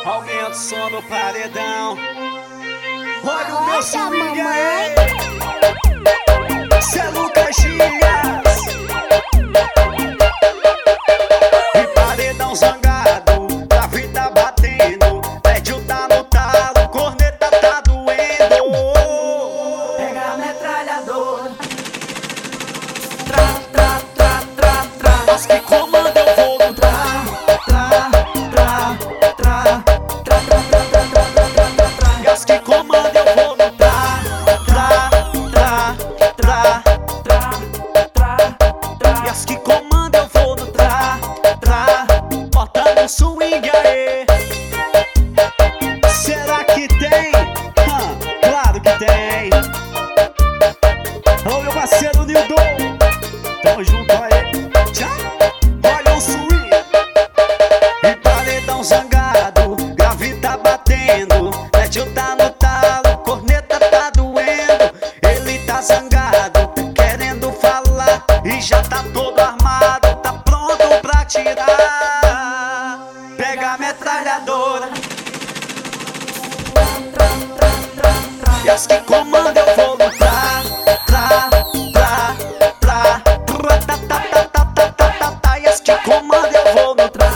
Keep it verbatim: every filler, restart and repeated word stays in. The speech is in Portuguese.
Aumenta o som no paredão. Olha o meu Nossa, swing aí. mamãe. Cê é Lucas Dias. E paredão zangado, a vida batendo. Médio tá no talo, corneta tá doendo. Pega a metralhadora. Tra, tra, tra, tra, tra. As que comanda eu vou no Tra, tra, tra, tra, tra, tra, tra, tra, tra, tra, tra, tra. E as que comanda eu vou no tra, tra, tra, tra, Tra, tra, tra. E as que comanda eu vou no tra, tra. Bota no swing aí. Será que tem? Hã, claro que tem. Ô meu parceiro Nildo, tamo junto aí. Tchau. Olha o swing. E paredão zangado, grave tá batendo. Médio tá no talo, corneta tá doendo. Ele tá zangado, querendo falar. E já tá todo armado, tá pronto pra tirar. Pega a metralhadora. E as que comanda eu vou no tra, tra, tra, tra, tra, ta, ta, ta, ta, ta, ta, ta, ta. E as que comanda eu vou no tra.